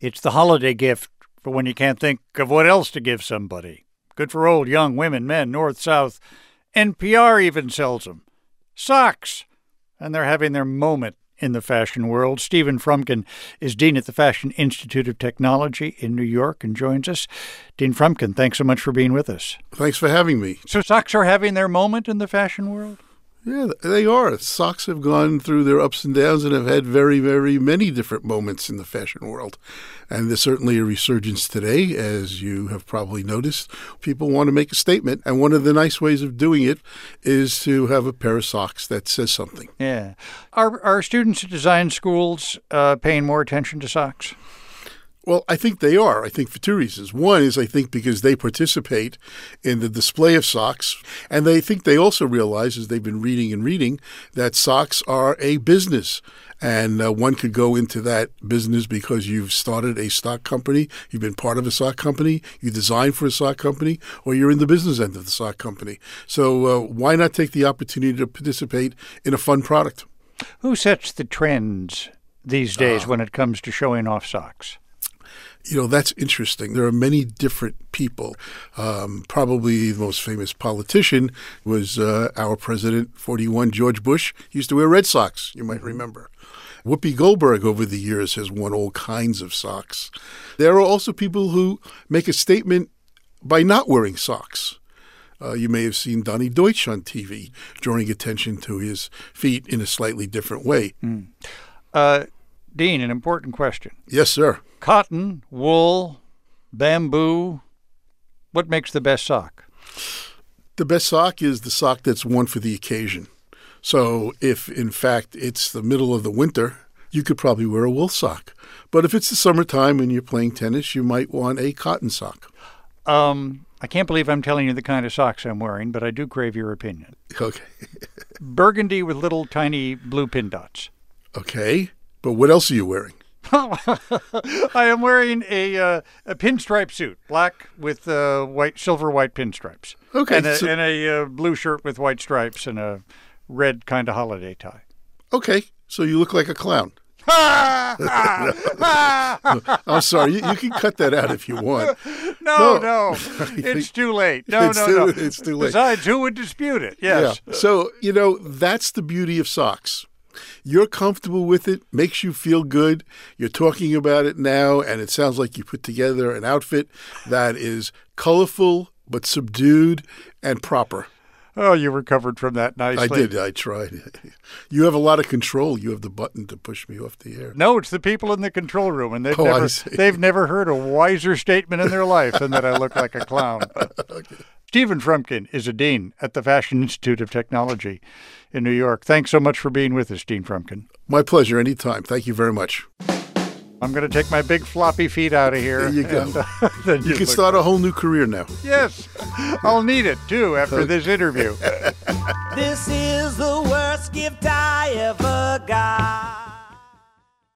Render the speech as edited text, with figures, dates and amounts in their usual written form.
It's the holiday gift for when you can't think of what else to give somebody. Good for old, young, women, men, north, south. NPR even sells them. Socks. And they're having their moment in the fashion world. Stephen Frumkin is Dean at the Fashion Institute of Technology in New York and joins us. Dean Frumkin, thanks so much for being with us. Thanks for having me. So socks are having their moment in the fashion world? Yeah, they are. Socks have gone through their ups and downs and have had very, very many different moments in the fashion world. And there's certainly a resurgence today, as you have probably noticed. People want to make a statement, and one of the nice ways of doing it is to have a pair of socks that says something. Yeah. Are students at design schools paying more attention to socks? Well, I think they are. I think for two reasons. One is I think because they participate in the display of socks, and they think they also realize, as they've been reading, that socks are a business. And one could go into that business because you've started a sock company, you've been part of a sock company, you design for a sock company, or you're in the business end of the sock company. So why not take the opportunity to participate in a fun product? Who sets the trends these days when it comes to showing off socks? You know, that's interesting. There are many different people. Probably the most famous politician was our president, 41, George Bush. He used to wear red socks, you might remember. Whoopi Goldberg over the years has worn all kinds of socks. There are also people who make a statement by not wearing socks. You may have seen Donny Deutsch on TV drawing attention to his feet in a slightly different way. Dean, an important question. Yes, sir. Cotton, wool, bamboo, what makes the best sock? The best sock is the sock that's worn for the occasion. So if, in fact, it's the middle of the winter, you could probably wear a wool sock. But if it's the summertime and you're playing tennis, you might want a cotton sock. I can't believe I'm telling you the kind of socks I'm wearing, but I do crave your opinion. Okay. Burgundy with little tiny blue pin dots. Okay. But what else are you wearing? I am wearing a pinstripe suit, black with silver white pinstripes. Okay. And a blue shirt with white stripes and a red kind of holiday tie. Okay. So you look like a clown. I'm sorry. You can cut that out if you want. No. It's too late. No. It's too late. Besides, who would dispute it? Yes. Yeah. So, that's the beauty of socks. You're comfortable with it, makes you feel good. You're talking about it now, and it sounds like you put together an outfit that is colorful but subdued and proper. Oh, you recovered from that nicely. I did. I tried. You have a lot of control. You have the button to push me off the air. No, it's the people in the control room, and they've never heard a wiser statement in their life than that I look like a clown. Okay. Stephen Frumkin is a dean at the Fashion Institute of Technology in New York. Thanks so much for being with us, Dean Frumkin. My pleasure. Anytime. Thank you very much. I'm going to take my big floppy feet out of here. There you go. And, then you can start a whole new career now. Yes. I'll need it, too, after this interview. This is the worst gift I ever got.